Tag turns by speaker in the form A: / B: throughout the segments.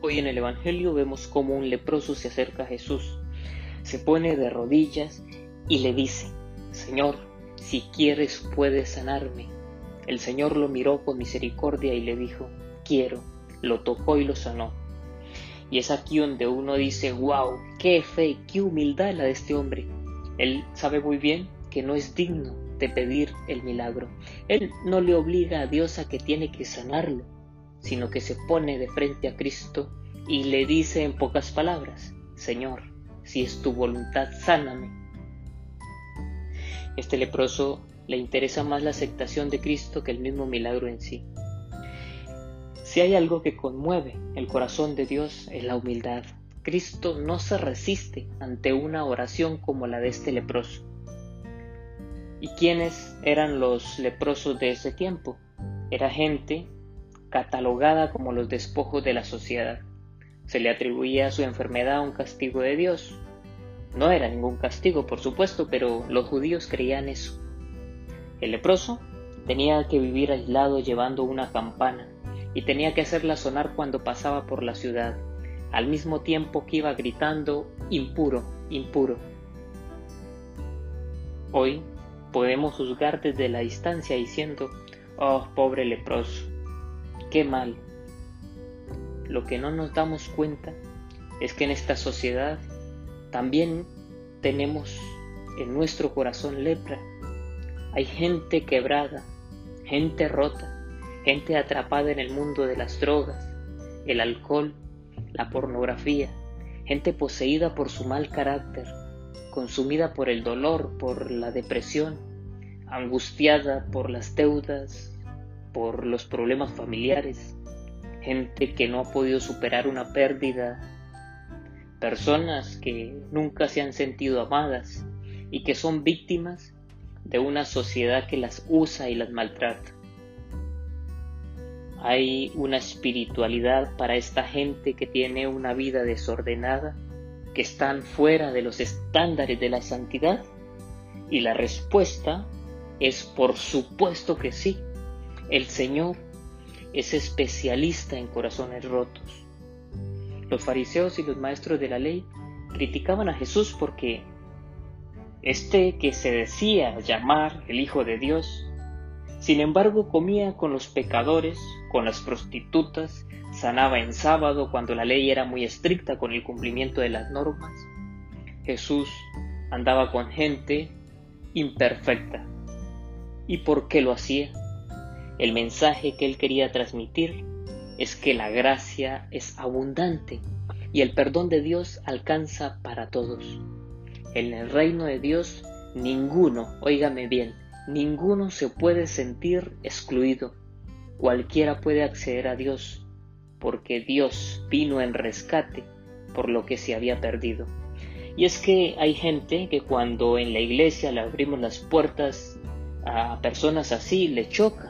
A: Hoy en el Evangelio vemos cómo un leproso se acerca a Jesús, se pone de rodillas y le dice: Señor, si quieres puedes sanarme. El Señor lo miró con misericordia y le dijo: quiero. Lo tocó y lo sanó. Y es aquí donde uno dice: wow, qué fe, qué humildad la de este hombre. Él sabe muy bien que no es digno de pedir el milagro. Él no le obliga a Dios a que tiene que sanarlo, sino que se pone de frente a Cristo y le dice en pocas palabras: Señor, si es tu voluntad, sáname. Este leproso le interesa más la aceptación de Cristo que el mismo milagro en sí. Si hay algo que conmueve el corazón de Dios, es la humildad. Cristo no se resiste ante una oración como la de este leproso. ¿Y quiénes eran los leprosos de ese tiempo? Era gente catalogada como los despojos de la sociedad. Se le atribuía a su enfermedad un castigo de Dios. No era ningún castigo, por supuesto, pero los judíos creían eso. El leproso tenía que vivir aislado llevando una campana y tenía que hacerla sonar cuando pasaba por la ciudad, al mismo tiempo que iba gritando: impuro, impuro. Hoy podemos juzgar desde la distancia diciendo: oh, pobre leproso, qué mal. Lo que no nos damos cuenta es que en esta sociedad también tenemos en nuestro corazón lepra. Hay gente quebrada, gente rota, gente atrapada en el mundo de las drogas, el alcohol, la pornografía, gente poseída por su mal carácter, consumida por el dolor, por la depresión, angustiada por las deudas, por los problemas familiares, gente que no ha podido superar una pérdida, personas que nunca se han sentido amadas y que son víctimas de una sociedad que las usa y las maltrata. Hay una espiritualidad para esta gente que tiene una vida desordenada, que están fuera de los estándares de la santidad, y la respuesta es por supuesto que sí. El Señor es especialista en corazones rotos. Los fariseos y los maestros de la ley criticaban a Jesús porque este que se decía llamar el Hijo de Dios, sin embargo comía con los pecadores, con las prostitutas, sanaba en sábado cuando la ley era muy estricta con el cumplimiento de las normas. Jesús andaba con gente imperfecta. ¿Y por qué lo hacía? El mensaje que él quería transmitir es que la gracia es abundante y el perdón de Dios alcanza para todos. En el reino de Dios ninguno, óigame bien, ninguno se puede sentir excluido. Cualquiera puede acceder a Dios, porque Dios vino en rescate por lo que se había perdido. Y es que hay gente que cuando en la iglesia le abrimos las puertas a personas así, le choca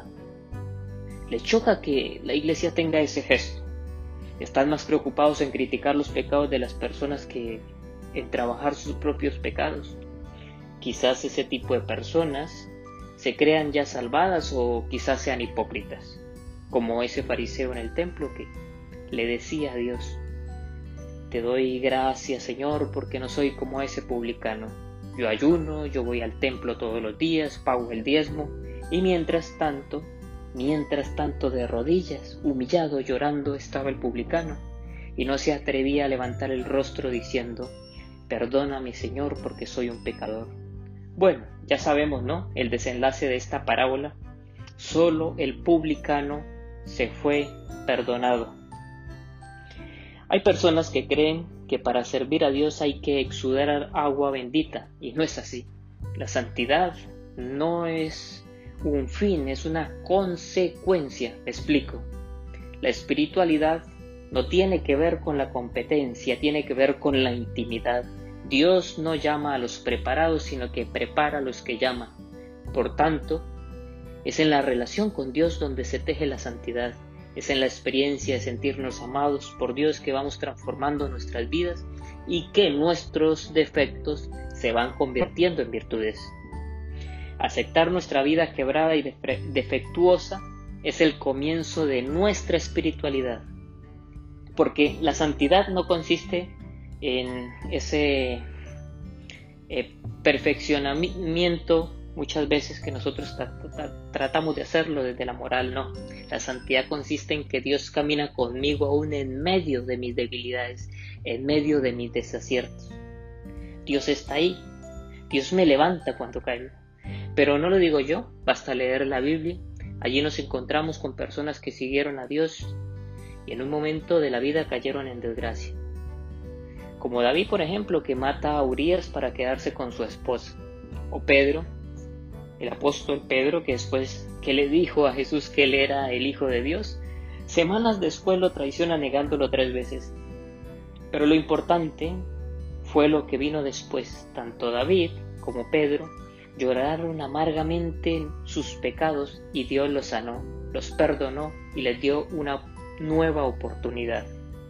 A: que la iglesia tenga ese gesto. Están más preocupados en criticar los pecados de las personas que en trabajar sus propios pecados. Quizás ese tipo de personas se crean ya salvadas o quizás sean hipócritas, como ese fariseo en el templo que le decía a Dios: te doy gracias, Señor, porque no soy como ese publicano. Yo ayuno, yo voy al templo todos los días, pago el diezmo, y mientras tanto de rodillas, humillado, llorando, estaba el publicano, y no se atrevía a levantar el rostro diciendo: perdóname, Señor, porque soy un pecador. Bueno, ya sabemos, ¿no?, el desenlace de esta parábola. Solo el publicano se fue perdonado. Hay personas que creen que para servir a Dios hay que exudar agua bendita, y no es así. La santidad no es un fin, es una consecuencia. Me explico. La espiritualidad no tiene que ver con la competencia, tiene que ver con la intimidad. Dios no llama a los preparados, sino que prepara a los que llama. Por tanto, es en la relación con Dios donde se teje la santidad. Es en la experiencia de sentirnos amados por Dios que vamos transformando nuestras vidas y que nuestros defectos se van convirtiendo en virtudes. Aceptar nuestra vida quebrada y defectuosa es el comienzo de nuestra espiritualidad. porque la santidad no consiste en ese perfeccionamiento muchas veces que nosotros tratamos de hacerlo desde la moral. No, la santidad consiste en que Dios camina conmigo aún en medio de mis debilidades, en medio de mis desaciertos. Dios está ahí, Dios me levanta cuando caigo, pero no lo digo yo, basta leer la Biblia. Allí nos encontramos con personas que siguieron a Dios y en un momento de la vida cayeron en desgracia, como David, por ejemplo, que mata a Urías para quedarse con su esposa, o Pedro, el apóstol Pedro, que después que le dijo a Jesús que él era el Hijo de Dios, semanas después lo traiciona negándolo 3 veces. Pero lo importante fue lo que vino después. Tanto David como Pedro lloraron amargamente sus pecados y Dios los sanó, los perdonó y les dio una nueva oportunidad.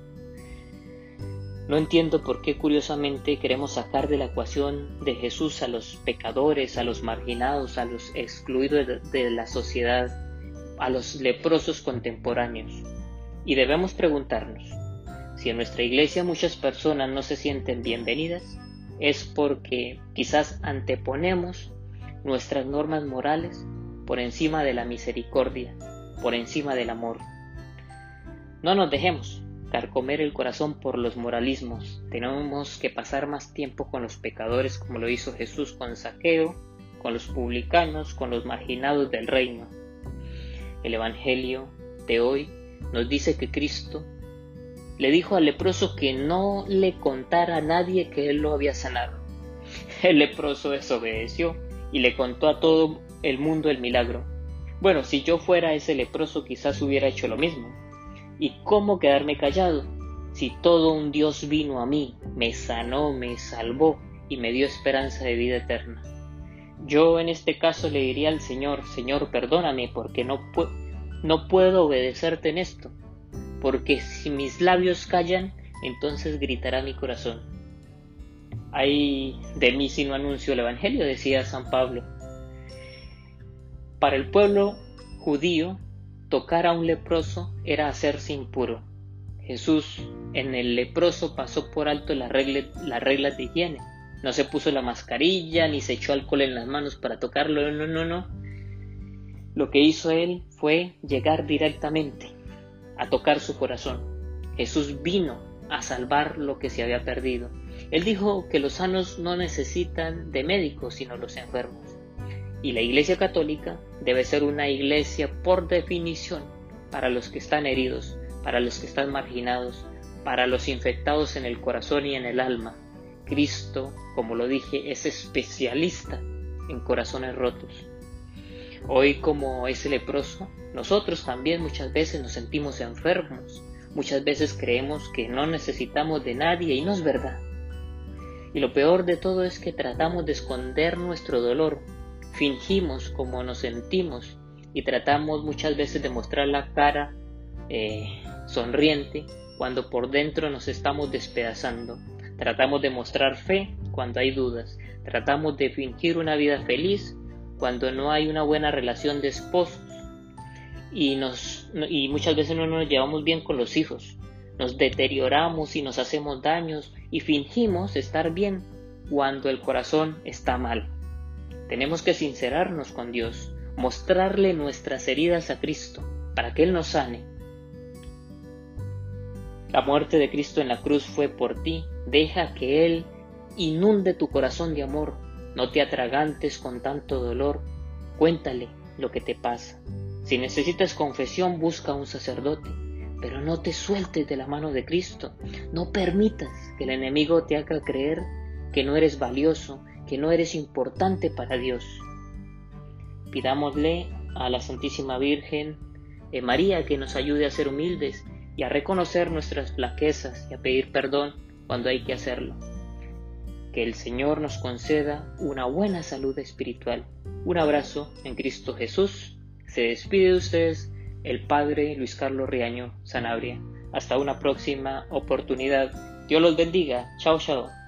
A: No entiendo por qué curiosamente queremos sacar de la ecuación de Jesús a los pecadores, a los marginados, a los excluidos de la sociedad, a los leprosos contemporáneos. Y debemos preguntarnos, si en nuestra iglesia muchas personas no se sienten bienvenidas, es porque quizás anteponemos nuestras normas morales por encima de la misericordia, por encima del amor. No nos dejemos carcomer el corazón por los moralismos. Tenemos que pasar más tiempo con los pecadores, como lo hizo Jesús con Zaqueo, con los publicanos, con los marginados del reino. El Evangelio de hoy nos dice que Cristo le dijo al leproso que no le contara a nadie que él lo había sanado. El leproso desobedeció y le contó a todo el mundo el milagro. Bueno, si yo fuera ese leproso quizás hubiera hecho lo mismo. ¿Y cómo quedarme callado? Si todo un Dios vino a mí, me sanó, me salvó y me dio esperanza de vida eterna. Yo en este caso le diría al Señor, Señor, perdóname porque no puedo obedecerte en esto, porque si mis labios callan, entonces gritará mi corazón. Ay de mí si no anuncio el Evangelio, decía San Pablo. Para el pueblo judío, tocar a un leproso era hacerse impuro. Jesús en el leproso pasó por alto las reglas de higiene. No se puso la mascarilla ni se echó alcohol en las manos para tocarlo, no. Lo que hizo él fue llegar directamente a tocar su corazón. Jesús vino a salvar lo que se había perdido. Él dijo que los sanos no necesitan de médicos sino los enfermos. Y la Iglesia Católica debe ser una iglesia por definición para los que están heridos, para los que están marginados, para los infectados en el corazón y en el alma. Cristo, como lo dije, es especialista en corazones rotos. Hoy, como ese leproso, nosotros también muchas veces nos sentimos enfermos. Muchas veces creemos que no necesitamos de nadie y no es verdad. Y lo peor de todo es que tratamos de esconder nuestro dolor. Fingimos como nos sentimos y tratamos muchas veces de mostrar la cara sonriente cuando por dentro nos estamos despedazando. Tratamos de mostrar fe cuando hay dudas. Tratamos de fingir una vida feliz cuando no hay una buena relación de esposos. Y muchas veces no nos llevamos bien con los hijos. Nos deterioramos y nos hacemos daños y fingimos estar bien cuando el corazón está mal. Tenemos que sincerarnos con Dios, mostrarle nuestras heridas a Cristo, para que Él nos sane. La muerte de Cristo en la cruz fue por ti. Deja que Él inunde tu corazón de amor. No te atragantes con tanto dolor. Cuéntale lo que te pasa. Si necesitas confesión, busca a un sacerdote, pero no te sueltes de la mano de Cristo. No permitas que el enemigo te haga creer que no eres valioso, que no eres importante para Dios. Pidámosle a la Santísima Virgen María que nos ayude a ser humildes y a reconocer nuestras flaquezas y a pedir perdón cuando hay que hacerlo. Que el Señor nos conceda una buena salud espiritual. Un abrazo en Cristo Jesús. Se despide de ustedes el Padre Luis Carlos Riaño Sanabria. Hasta una próxima oportunidad. Dios los bendiga. Chao, chao.